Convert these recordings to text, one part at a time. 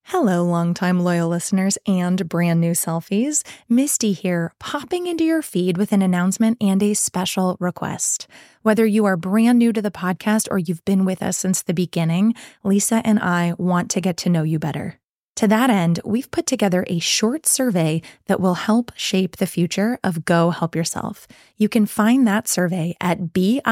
Hello, longtime loyal listeners and brand new selfies. Misty here, popping into your feed with an announcement and a special request. Whether you are brand new to the podcast or you've been with us since the beginning, Lisa and I want to get to know you better. To that end, we've put together a short survey that will help shape the future of Go Help Yourself. You can find that survey at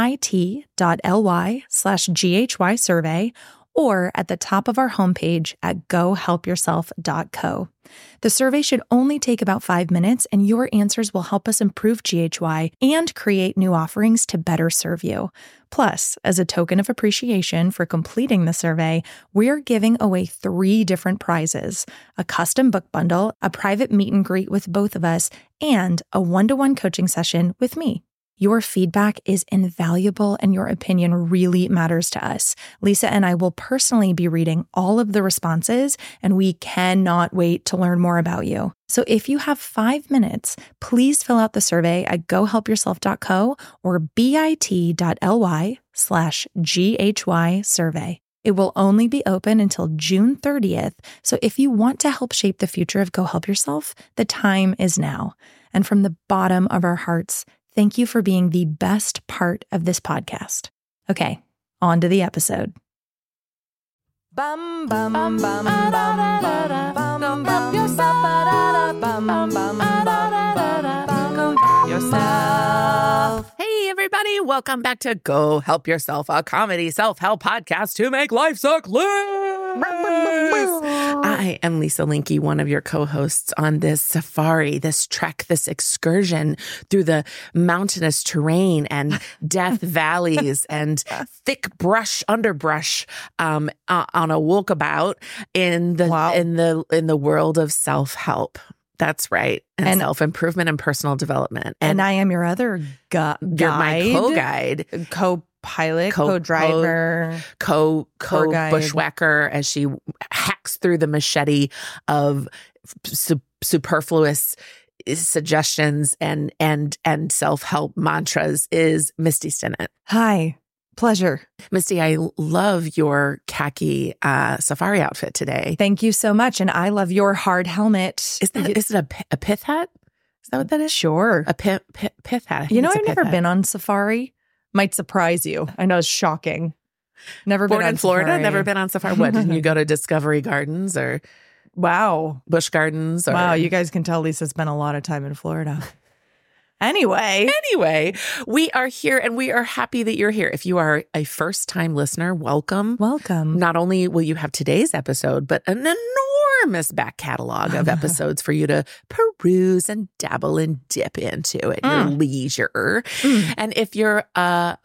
bit.ly/GHY survey or at the top of our homepage at gohelpyourself.co. The survey should only take about 5 minutes, and your answers will help us improve GHY and create new offerings to better serve you. Plus, as a token of appreciation for completing the survey, we're giving away 3 different prizes: a custom book bundle, a private meet and greet with both of us, and a one-to-one coaching session with me. Your feedback is invaluable and your opinion really matters to us. Lisa and I will personally be reading all of the responses, and we cannot wait to learn more about you. So if you have 5 minutes, please fill out the survey at gohelpyourself.co or bit.ly/GHY survey. It will only be open until June 30th, so if you want to help shape the future of Go Help Yourself, the time is now. And from the bottom of our hearts, thank you for being the best part of this podcast. Okay, on to the episode. Bum bum bum bum bum bum help yourself. Hey everybody, welcome back to Go Help Yourself, a comedy self-help podcast to make life suck less. I am Lisa Linky, one of your co-hosts on this safari, this trek, this excursion through the mountainous terrain and death valleys and thick underbrush on a walkabout in the world of self-help. That's right. And self-improvement and personal development. And I am your other guide. You're my co-guide. Co-pilot, co-driver, co-bushwhacker as she hacks through the machete of superfluous suggestions and self-help mantras is Misty Stinnett. Hi. Pleasure. Misty, I love your khaki safari outfit today. Thank you so much. And I love your hard helmet. Is it a pith hat? Is that what that is? Sure. A pith hat. You know, I've never been on safari. Might surprise you. I know it's shocking. Never been Born in Florida, safari. Never been on safari. What, didn't you go to Discovery Gardens or Busch Gardens? Wow, you guys can tell Lisa spent a lot of time in Florida. Anyway, we are here and we are happy that you're here. If you are a first-time listener, welcome. Welcome. Not only will you have today's episode, but an enormous back catalog of episodes for you to peruse and dabble and dip into at your leisure. And if you're a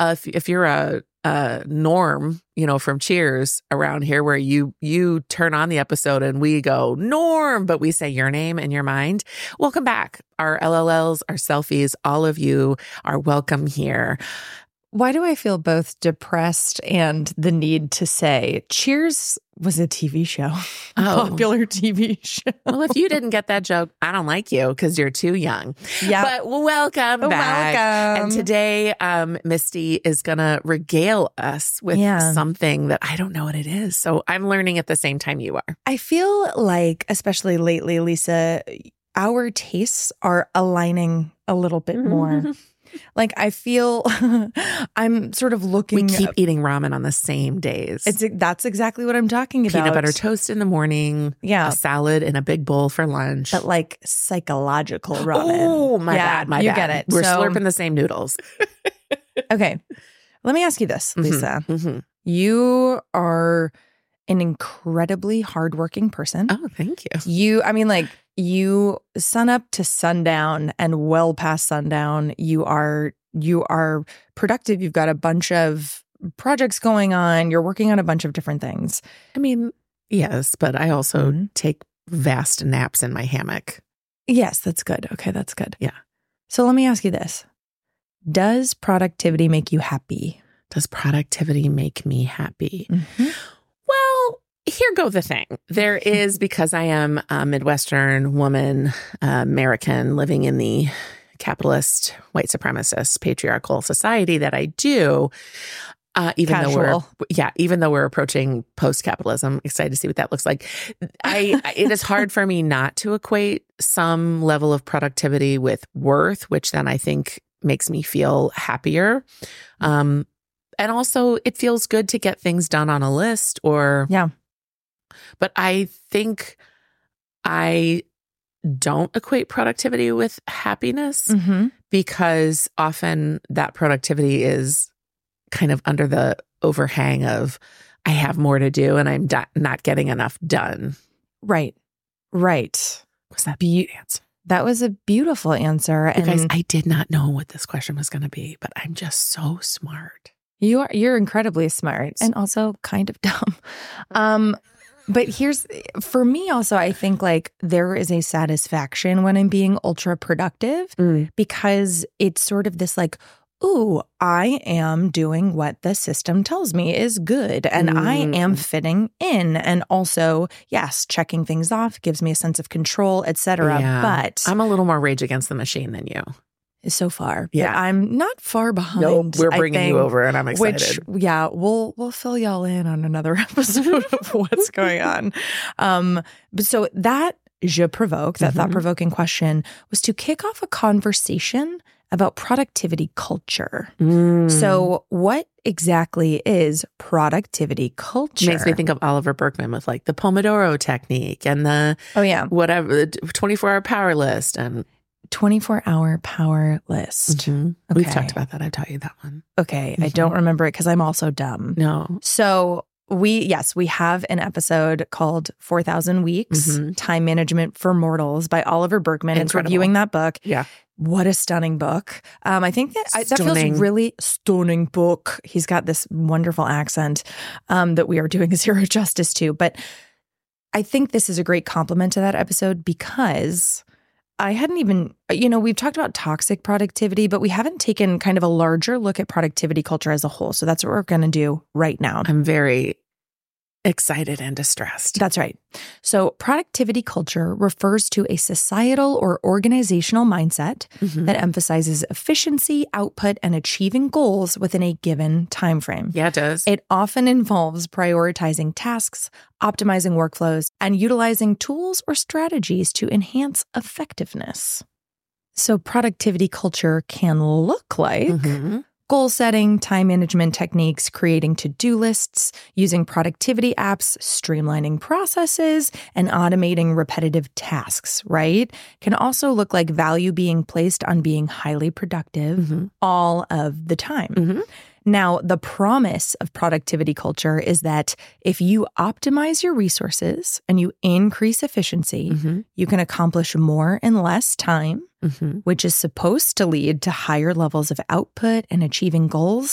Norm, from Cheers around here, where you turn on the episode and we go Norm, but we say your name in your mind, welcome back. Our LLLs, our selfies, all of you are welcome here. Why do I feel both depressed and the need to say Cheers was a TV show, a popular TV show? Well, if you didn't get that joke, I don't like you because you're too young. Yeah, but welcome back. Welcome. And today, Misty is going to regale us with something that I don't know what it is. So I'm learning at the same time you are. I feel like, especially lately, Lisa, our tastes are aligning a little bit more. Like, I feel I'm sort of looking. We keep eating ramen on the same days. That's exactly what I'm talking about. Peanut butter toast in the morning. Yeah. A salad in a big bowl for lunch. But like psychological ramen. Oh, my bad. You get it. We're slurping the same noodles. Okay. Let me ask you this, Lisa. You are an incredibly hardworking person. Oh, thank you. You sun up to sundown and well past sundown. You are productive. You've got a bunch of projects going on. You're working on a bunch of different things. I mean, yes, but I also take vast naps in my hammock. Yes, that's good. Okay, that's good. Yeah. So let me ask you this. Does productivity make you happy? Does productivity make me happy? Well, here go the thing. There is, because I am a Midwestern woman, American, living in the capitalist, white supremacist, patriarchal society that I do, Even Casual. even though we're approaching post-capitalism, excited to see what that looks like. It is hard for me not to equate some level of productivity with worth, which then I think makes me feel happier. And also it feels good to get things done on a list but I think I don't equate productivity with happiness because often that productivity is kind of under the overhang of I have more to do and I'm not getting enough done. Right. Was that the answer? That was a beautiful answer. You guys, I did not know what this question was going to be, but I'm just so smart. You're incredibly smart and also kind of dumb. But for me also, I think like there is a satisfaction when I'm being ultra productive because it's sort of this like, ooh, I am doing what the system tells me is good and I am fitting in. And also, yes, checking things off gives me a sense of control, etc. Yeah. But I'm a little more Rage Against the Machine than you. So far. Yeah. But I'm not far behind. No, we're bringing you over and I'm excited. We'll fill y'all in on another episode of what's going on. But so that Je Provoque, that thought-provoking question was to kick off a conversation about productivity culture. So what exactly is productivity culture? Makes me think of Oliver Berkman with like the Pomodoro technique and the whatever, the 24-hour power list and 24-hour power list. Okay. We've talked about that. I've taught you that one. Okay. I don't remember it because I'm also dumb. No. So we have an episode called 4,000 Weeks, Time Management for Mortals by Oliver Berkman. It's reviewing that book. Yeah. What a stunning book. I think that feels really stunning book. He's got this wonderful accent that we are doing zero justice to. But I think this is a great compliment to that episode because I hadn't even, we've talked about toxic productivity, but we haven't taken kind of a larger look at productivity culture as a whole. So that's what we're going to do right now. I'm very excited and distressed. That's right. So productivity culture refers to a societal or organizational mindset that emphasizes efficiency, output, and achieving goals within a given time frame. Yeah, it does. It often involves prioritizing tasks, optimizing workflows, and utilizing tools or strategies to enhance effectiveness. So productivity culture can look like goal setting, time management techniques, creating to-do lists, using productivity apps, streamlining processes, and automating repetitive tasks, right? Can also look like value being placed on being highly productive all of the time. Now, the promise of productivity culture is that if you optimize your resources and you increase efficiency, you can accomplish more in less time, which is supposed to lead to higher levels of output and achieving goals,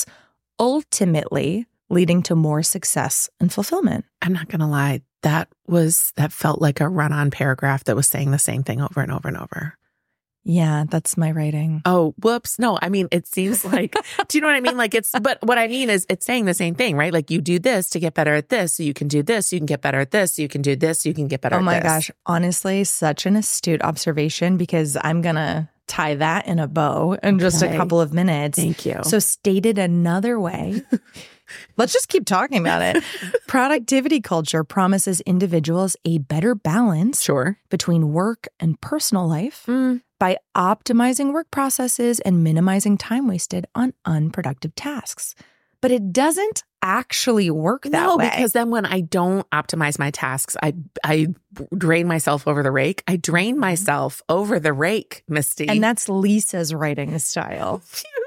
ultimately leading to more success and fulfillment. I'm not going to lie. That felt like a run-on paragraph that was saying the same thing over and over and over. Yeah, that's my writing. Oh, whoops. No, I mean, it seems like, do you know what I mean? Like but what I mean is it's saying the same thing, right? Like you do this to get better at this. So you can do this. You can get better at this. You can do this. You can get better at this. Oh my gosh. Honestly, such an astute observation because I'm going to tie that in a bow in just a couple of minutes. Thank you. So stated another way, let's just keep talking about it. Productivity culture promises individuals a better balance between work and personal life by optimizing work processes and minimizing time wasted on unproductive tasks. But it doesn't actually work that way. No, because then when I don't optimize my tasks, I drain myself over the rake. I drain myself over the rake, Misty. And that's Lisa's writing style.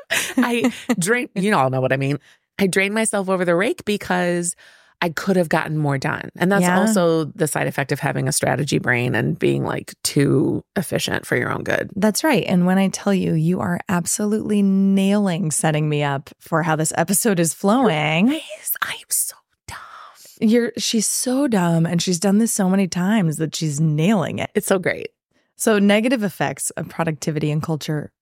I drain, you all know what I mean. I drain myself over the rake because I could have gotten more done. And that's also the side effect of having a strategy brain and being like too efficient for your own good. That's right. And when I tell you, you are absolutely nailing setting me up for how this episode is flowing. I'm so dumb. She's so dumb. And she's done this so many times that she's nailing it. It's so great. So negative effects of productivity and culture.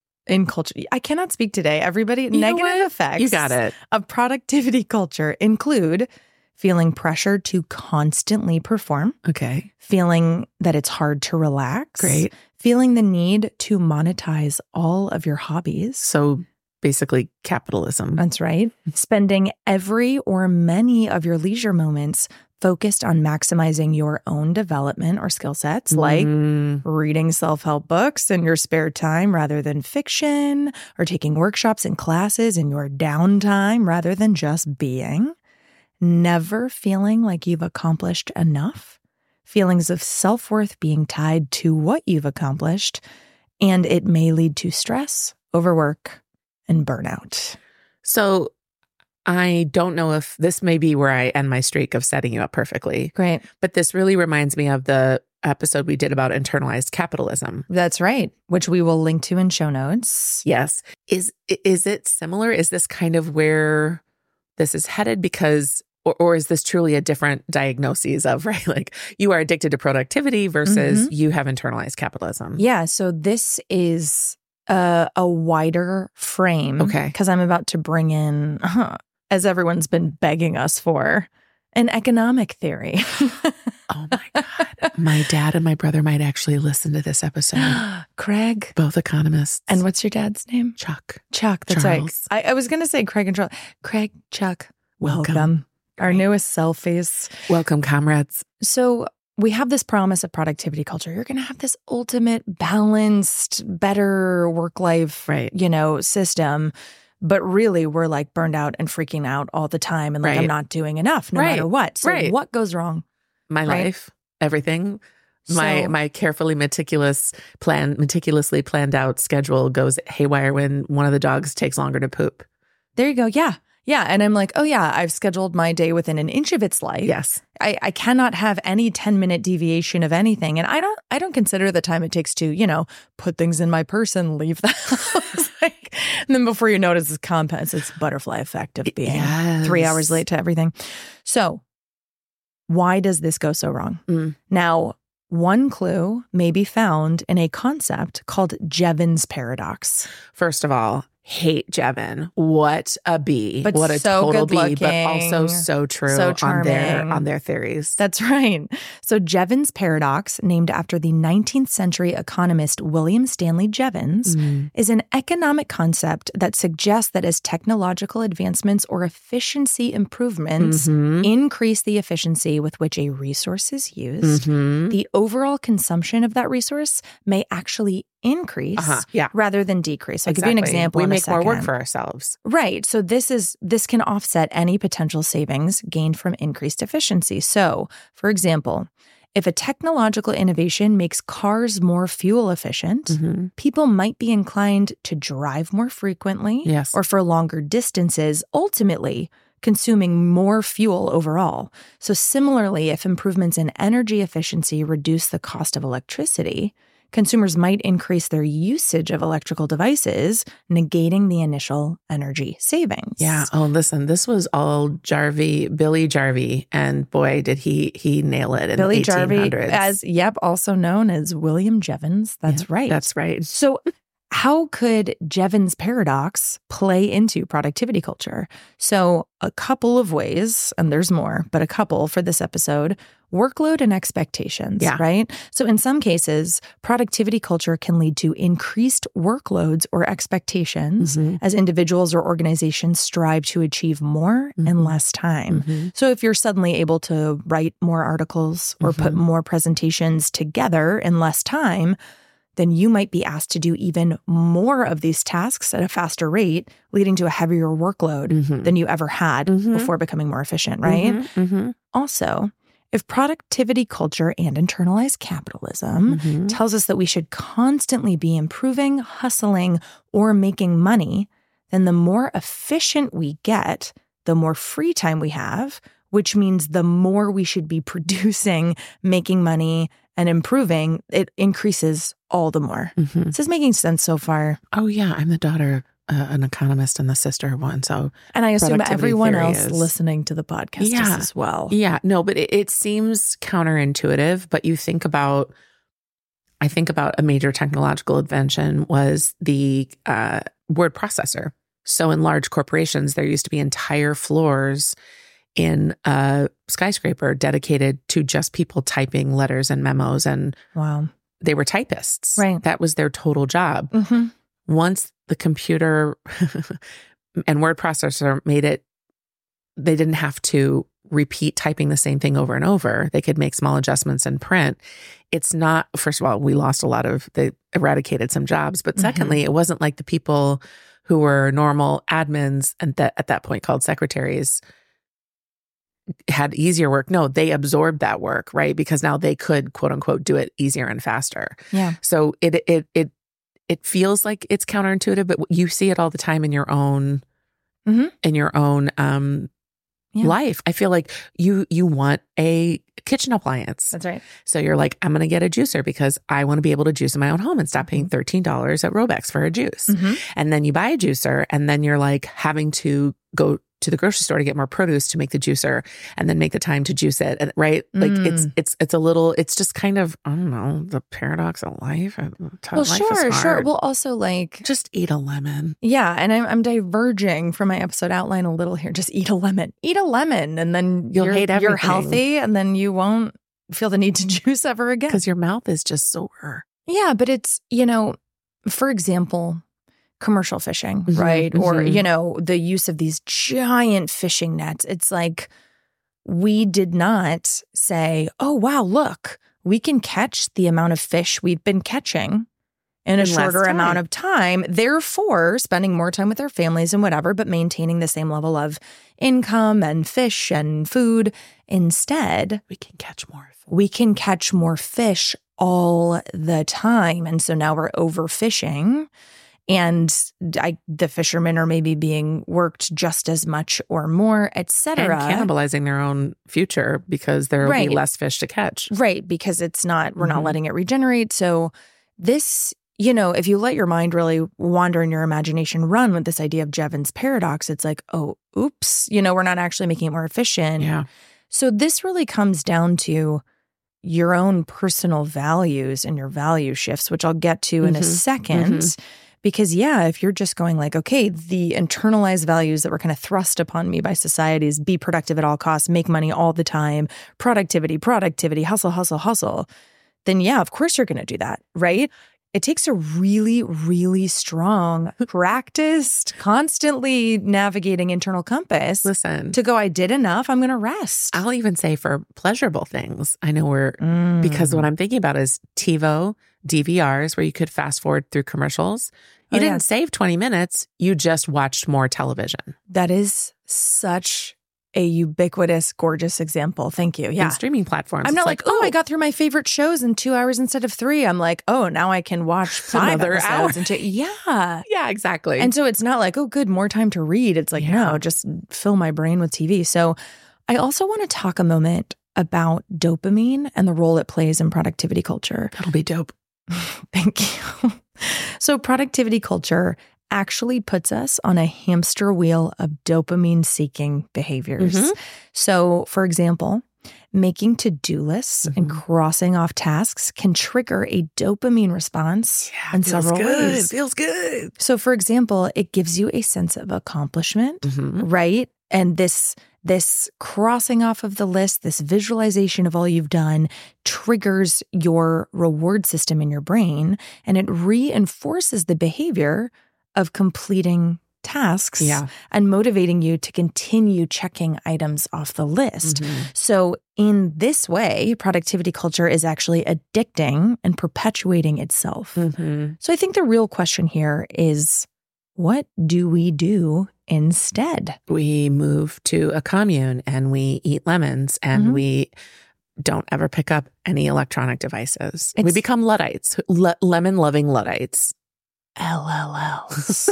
I cannot speak today. Everybody, negative effects you got it. Of productivity culture include feeling pressure to constantly perform. Okay. Feeling that it's hard to relax. Great. Feeling the need to monetize all of your hobbies. So basically capitalism. That's right. Spending every or many of your leisure moments focused on maximizing your own development or skill sets, like reading self-help books in your spare time rather than fiction, or taking workshops and classes in your downtime rather than just being. Never feeling like you've accomplished enough. Feelings of self-worth being tied to what you've accomplished, and it may lead to stress, overwork, and burnout. So I don't know if this may be where I end my streak of setting you up perfectly. Great. But this really reminds me of the episode we did about internalized capitalism. That's right, which we will link to in show notes. Yes. Is it similar? Is this kind of where this is headed? Because, or is this truly a different diagnosis of, right? Like you are addicted to productivity versus you have internalized capitalism. Yeah. So this is a wider frame. Okay. Because I'm about to bring in, as everyone's been begging us for, an economic theory. Oh my God. My dad and my brother might actually listen to this episode. Craig. Both economists. And what's your dad's name? Chuck. Chuck. That's Charles. right. I was going to say Craig and Charles. Craig, Chuck, welcome. Our newest selfies. Welcome, comrades. So we have this promise of productivity culture. You're going to have this ultimate balanced, better work-life, system. But really, we're like burned out and freaking out all the time. And like, I'm not doing enough no matter what. So what goes wrong? My life, everything. My carefully meticulously planned out schedule goes haywire when one of the dogs takes longer to poop. There you go. Yeah. Yeah. And I'm like, oh yeah, I've scheduled my day within an inch of its life. Yes. I cannot have any 10-minute deviation of anything. And I don't consider the time it takes to, put things in my purse and leave the house. And then before you notice, it's compounds. It's butterfly effect of being 3 hours late to everything. So why does this go so wrong? Now, one clue may be found in a concept called Jevons paradox. First of all, hate Jevon. What a bee. But what a so total good bee, looking, but also so true so charming. on their theories. That's right. So Jevons paradox, named after the 19th century economist William Stanley Jevons, is an economic concept that suggests that as technological advancements or efficiency improvements increase the efficiency with which a resource is used, the overall consumption of that resource may actually increase rather than decrease. I'll give you an example. We make more work for ourselves. Right. So this can offset any potential savings gained from increased efficiency. So, for example, if a technological innovation makes cars more fuel efficient, people might be inclined to drive more frequently or for longer distances, ultimately consuming more fuel overall. So similarly, if improvements in energy efficiency reduce the cost of electricity, consumers might increase their usage of electrical devices, negating the initial energy savings. Yeah. Oh, listen, this was all Billy Jarvie. And boy, did he nail it in Billy the 1800s. Jarvie, also known as William Jevons. That's right. That's right. So how could Jevons paradox play into productivity culture? So a couple of ways, and there's more, but a couple for this episode. Workload and expectations, right? So in some cases, productivity culture can lead to increased workloads or expectations as individuals or organizations strive to achieve more in less time. So if you're suddenly able to write more articles or put more presentations together in less time, then you might be asked to do even more of these tasks at a faster rate, leading to a heavier workload than you ever had before becoming more efficient, right? Also, if productivity culture and internalized capitalism tells us that we should constantly be improving, hustling, or making money, then the more efficient we get, the more free time we have, which means the more we should be producing, making money, and improving, it increases all the more. Is this making sense so far? Oh, yeah. I'm the daughter of an economist and the sister of one. So, and I assume everyone else listening to the podcast is as well. Yeah. No, but it seems counterintuitive. But I think about a major technological invention was the word processor. So in large corporations, there used to be entire floors in a skyscraper dedicated to just people typing letters and memos. And wow, they were typists. Right. That was their total job. once the computer and word processor made it, they didn't have to repeat typing the same thing over and over. They could make small adjustments in print. It's not, first of all, we lost they eradicated some jobs. But secondly, it wasn't like the people who were normal admins and at that point called secretaries had easier work. No, they absorbed that work, right? Because now they could, quote unquote, do it easier and faster. Yeah. So it feels like it's counterintuitive, but you see it all the time in your own, life. I feel like you want a kitchen appliance. That's right. So you're like, I'm going to get a juicer because I want to be able to juice in my own home and stop paying $13 at Robex for a juice. And then you buy a juicer and then you're like having to go to the grocery store to get more produce to make the juicer and then make the time to juice it. And, right. Like it's just kind of, I don't know, the paradox of life. Well, sure. Well, also like just eat a lemon. Yeah. And I'm diverging from my episode outline a little here. Just eat a lemon, and then you'll hate everything. You're healthy and then you won't feel the need to juice ever again. Because your mouth is just sore. Yeah. But it's, for example, commercial fishing, right? Or, the use of these giant fishing nets. It's like we did not say, oh, wow, look, we can catch the amount of fish we've been catching in a shorter amount of time, therefore spending more time with our families and whatever, but maintaining the same level of income and fish and food. Instead, we can catch more. We can catch more fish all the time. And so now we're overfishing. And the fishermen are maybe being worked just as much or more, et cetera. And cannibalizing their own future because there will be less fish to catch. Right, because we're not letting it regenerate. So this, if you let your mind really wander and your imagination run with this idea of Jevons paradox, it's like, oh, oops, we're not actually making it more efficient. Yeah. So this really comes down to your own personal values and your value shifts, which I'll get to in a second. Because, if you're just going like, okay, the internalized values that were kind of thrust upon me by society is be productive at all costs, make money all the time, productivity, hustle, then of course you're going to do that, right? It takes a really, really strong, practiced, constantly navigating internal compass. Listen, to go, I did enough, I'm going to rest. I'll even say for pleasurable things. I know because what I'm thinking about is TiVo, DVRs, where you could fast forward through commercials. You didn't save 20 minutes. You just watched more television. That is such a ubiquitous, gorgeous example. Thank you. Yeah. And streaming platforms. I'm not like, I got through my favorite shows in 2 hours instead of 3. I'm like, oh, now I can watch 5 episodes. Yeah, exactly. And so it's not like, oh, good, more time to read. It's like, no, just fill my brain with TV. So I also want to talk a moment about dopamine and the role it plays in productivity culture. That'll be dope. Thank you. So productivity culture actually puts us on a hamster wheel of dopamine-seeking behaviors. So, for example, making to-do lists and crossing off tasks can trigger a dopamine response in several ways. It feels good. So, for example, it gives you a sense of accomplishment, right? And this crossing off of the list, this visualization of all you've done triggers your reward system in your brain, and it reinforces the behavior of completing tasks and motivating you to continue checking items off the list. So in this way, productivity culture is actually addicting and perpetuating itself. So I think the real question here is, what do we do instead? We move to a commune and we eat lemons and we don't ever pick up any electronic devices. We become Luddites, lemon-loving Luddites. LLLs.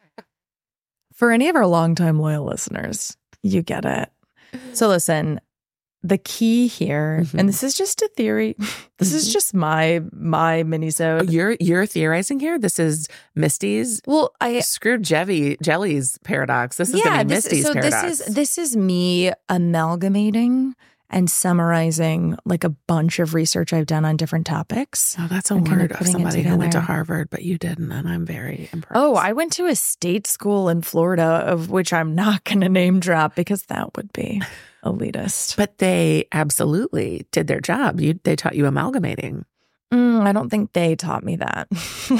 For any of our longtime loyal listeners, you get it. So listen, the key here, and this is just a theory. This is just my mini-sode. You're theorizing here? This is Misty's? Well, screwed Jelly's paradox. This is going to be Misty's paradox. This is me amalgamating and summarizing like a bunch of research I've done on different topics. Oh, that's a word of somebody who went to Harvard, but you didn't, and I'm very impressed. Oh, I went to a state school in Florida, of which I'm not going to name drop because that would be elitist. But they absolutely did their job. They taught you amalgamating. I don't think they taught me that.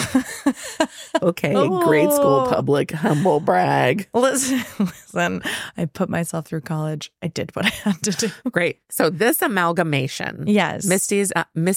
Okay, grade school public humble brag. Listen, I put myself through college. I did what I had to do. Great. So this amalgamation. Yes. Misty's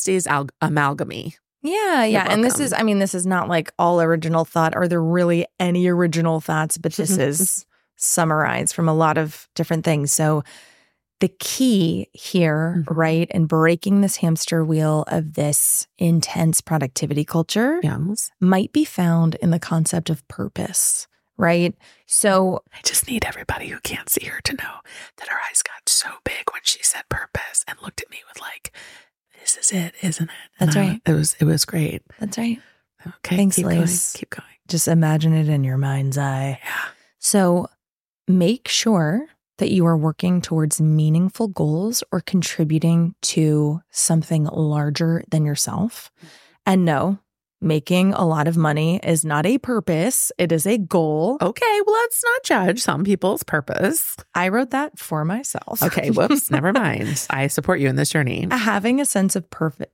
amalgamy. Yeah. And this is not like all original thought. Are there really any original thoughts? But this is summarized from a lot of different things. So the key here, right, in breaking this hamster wheel of this intense productivity culture might be found in the concept of purpose, right? So I just need everybody who can't see her to know that her eyes got so big when she said purpose and looked at me with like, this is it, isn't it? That's right. It was great. That's right. Okay. Thanks, Liz. Keep going. Just imagine it in your mind's eye. Yeah. So make sure that you are working towards meaningful goals or contributing to something larger than yourself. And no, making a lot of money is not a purpose. It is a goal. Okay, well, let's not judge some people's purpose. I wrote that for myself. Okay, whoops, never mind. I support you in this journey. Having a sense of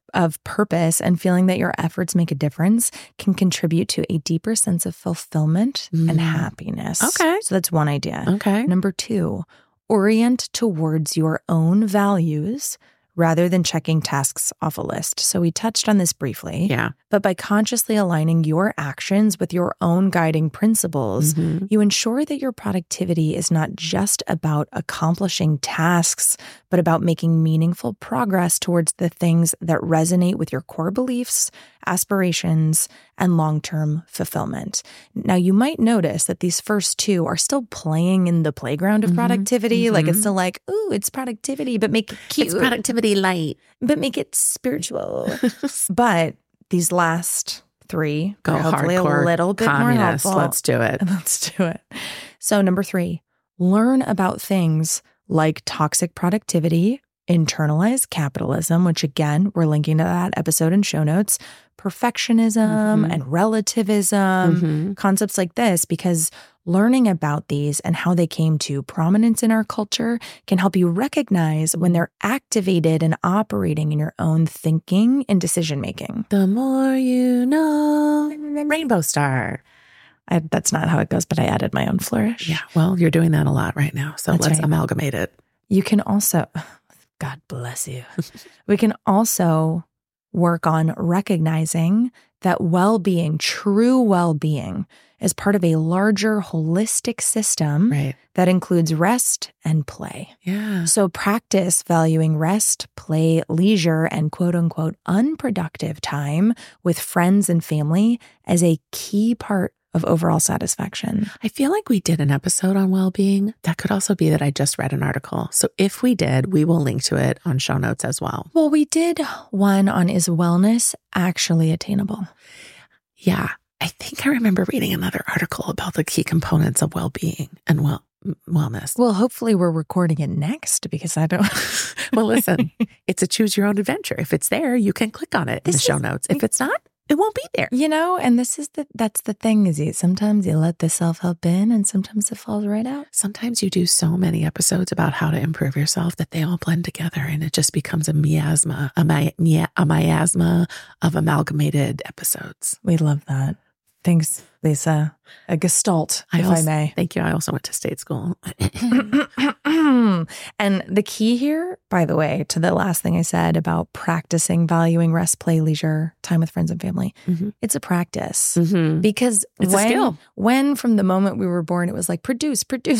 purpose and feeling that your efforts make a difference can contribute to a deeper sense of fulfillment and happiness. Okay. So that's one idea. Okay. Number 2, orient towards your own values rather than checking tasks off a list. So we touched on this briefly. Yeah. But by consciously aligning your actions with your own guiding principles, you ensure that your productivity is not just about accomplishing tasks, but about making meaningful progress towards the things that resonate with your core beliefs, aspirations, and long-term fulfillment. Now, you might notice that these first 2 are still playing in the playground of productivity. Like it's still like, ooh, it's productivity, but make it cute. It's productivity light. But make it spiritual. But these last 3 go are hopefully hardcore, a little bit communist. more helpful. Let's do it. Let's do it. So number 3, learn about things like toxic productivity, internalized capitalism, which again, we're linking to that episode in show notes, perfectionism and relativism, concepts like this, because learning about these and how they came to prominence in our culture can help you recognize when they're activated and operating in your own thinking and decision-making. The more you know, Rainbow Star. That's not how it goes, but I added my own flourish. Yeah, well, you're doing that a lot right now. So That's let's right. amalgamate it. You can also, God bless you. We can also work on recognizing that well-being, true well-being, is part of a larger holistic system that includes rest and play. Yeah. So practice valuing rest, play, leisure, and quote unquote unproductive time with friends and family as a key part of overall satisfaction. I feel like we did an episode on well-being. That could also be that I just read an article. So if we did, we will link to it on show notes as well. Well, we did one on is wellness actually attainable? Yeah. I think I remember reading another article about the key components of well-being and wellness. Well, hopefully we're recording it next because I don't. Well, listen, it's a choose your own adventure. If it's there, you can click on it in the show notes. If it's not, it won't be there. You know, and that's the thing is sometimes you let the self-help in and sometimes it falls right out. Sometimes you do so many episodes about how to improve yourself that they all blend together and it just becomes a miasma of amalgamated episodes. We love that. Thanks, Lisa. A gestalt, if I may. Thank you. I also went to state school. And the key here, by the way, to the last thing I said about practicing valuing rest, play, leisure, time with friends and family, it's a practice. Because it's a skill. When from the moment we were born, it was like produce.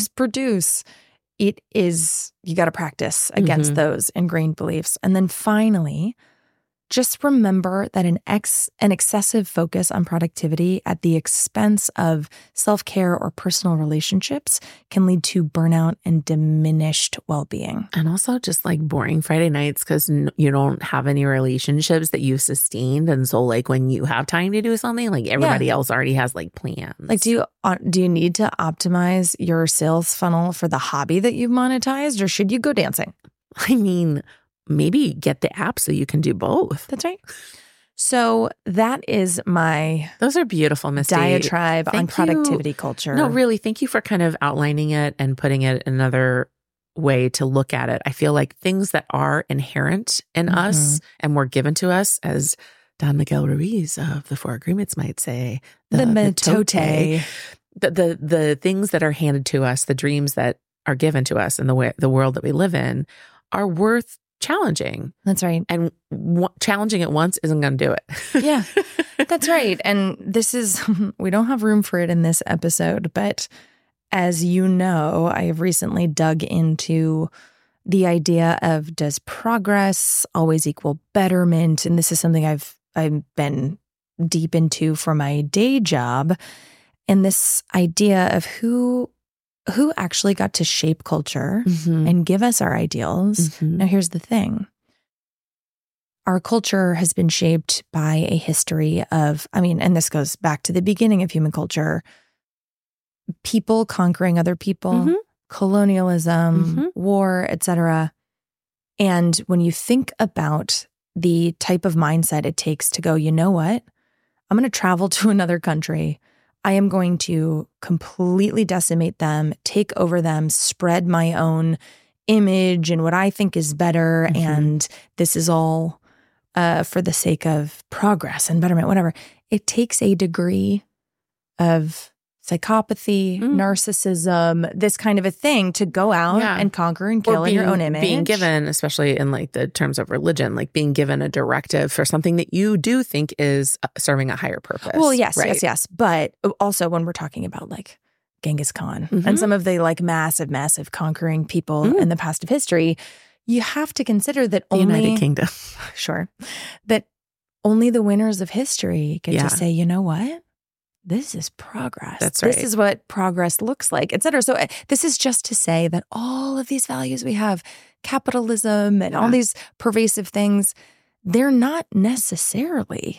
It is, you got to practice against those ingrained beliefs. And then finally, just remember that an excessive focus on productivity at the expense of self-care or personal relationships can lead to burnout and diminished well-being. And also just like boring Friday nights because you don't have any relationships that you've sustained. And so like when you have time to do something, like everybody else already has like plans. Like do you need to optimize your sales funnel for the hobby that you've monetized or should you go dancing? I mean, maybe get the app so you can do both. That's right. So that is my Those are beautiful, Misty. diatribe on productivity culture. No, really, thank you for kind of outlining it and putting it another way to look at it. I feel like things that are inherent in us and were given to us as Don Miguel Ruiz of the Four Agreements might say, the mitote. The things that are handed to us, the dreams that are given to us in the world that we live in are worth challenging. That's right. And challenging it once isn't going to do it. Yeah, that's right. And this is, we don't have room for it in this episode, but as you know, I have recently dug into the idea of, does progress always equal betterment? And this is something I've been deep into for my day job. And this idea of who actually got to shape culture and give us our ideals. Now, here's the thing. Our culture has been shaped by a history of, and this goes back to the beginning of human culture, people conquering other people, colonialism, war, etc. And when you think about the type of mindset it takes to go, you know what? I'm going to travel to another country. I am going to completely decimate them, take over them, spread my own image and what I think is better. And this is all for the sake of progress and betterment, whatever. It takes a degree of psychopathy, narcissism, this kind of a thing to go out and conquer and kill in your own image. Being given, especially in like the terms of religion, like being given a directive for something that you do think is serving a higher purpose. Well, yes, right? yes. But also when we're talking about like Genghis Khan and some of the like massive conquering people in the past of history, you have to consider that only the United Kingdom. Sure. That only the winners of history get to say, you know what? This is progress. That's right. This is what progress looks like, et cetera. So this is just to say that all of these values we have, capitalism and all these pervasive things, they're not necessarily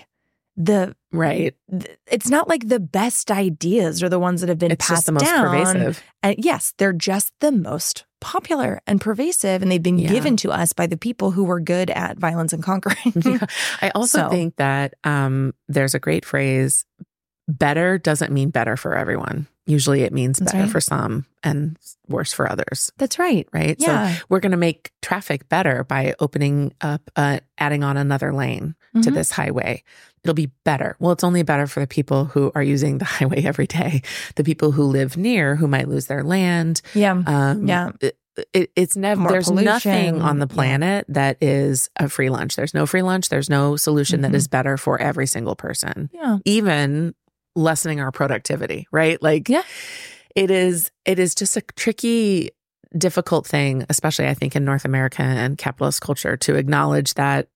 it's not like the best ideas are the ones that have been passed just the most down. Pervasive. And yes, they're just the most popular and pervasive, and they've been given to us by the people who were good at violence and conquering. I also think that there's a great phrase, better doesn't mean better for everyone. Usually it means better for some and worse for others. That's right. Right? Yeah. So we're going to make traffic better by opening up, adding on another lane to this highway. It'll be better. Well, it's only better for the people who are using the highway every day. The people who live near, who might lose their land. It's never, More there's pollution. Nothing on the planet that is a free lunch. There's no free lunch. There's no solution that is better for every single person. Yeah. Even lessening our productivity, right? Like, it is just a tricky, difficult thing, especially I think in North America and capitalist culture, to acknowledge that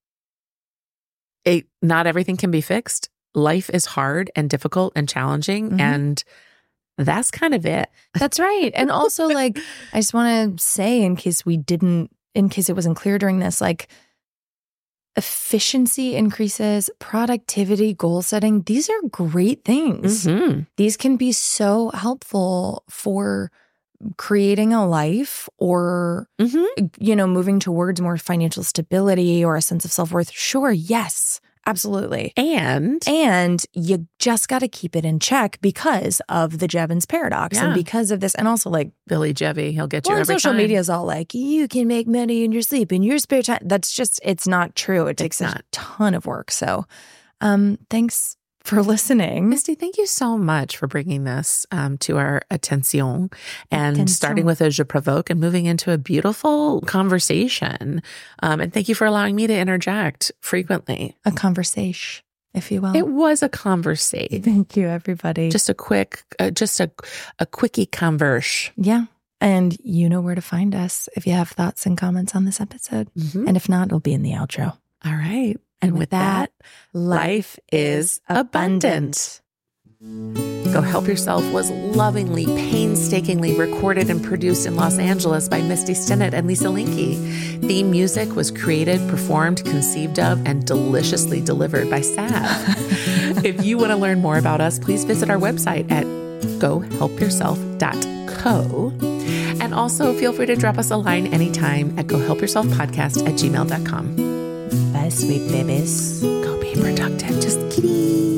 not everything can be fixed. Life is hard and difficult and challenging, and that's kind of it. That's right. And also, like, I just want to say, in case it wasn't clear during this, like, efficiency increases, productivity, goal setting, these are great things. These can be so helpful for creating a life or, moving towards more financial stability or a sense of self-worth. Sure, yes, absolutely. And you just got to keep it in check because of the Jevons paradox and because of this. And also, like, Billy Jevy, he'll get you every social time. media is all like, you can make money in your sleep, in your spare time. That's just, it's not true. It takes a ton of work. So thanks for listening. Misty, thank you so much for bringing this to our attention and starting with a Je Provoque and moving into a beautiful conversation. And thank you for allowing me to interject frequently. A conversation, if you will. It was a conversation. Thank you, everybody. Just a quick, a quickie converse. Yeah. And you know where to find us if you have thoughts and comments on this episode. And if not, it'll be in the outro. All right. And with that, life is abundant. Go Help Yourself was lovingly, painstakingly recorded and produced in Los Angeles by Misty Stinnett and Lisa Linky. Theme music was created, performed, conceived of, and deliciously delivered by Sav. If you want to learn more about us, please visit our website at gohelpyourself.co. And also feel free to drop us a line anytime at gohelpyourselfpodcast@gmail.com. Bye, sweet babies. Go be productive. Just kidding.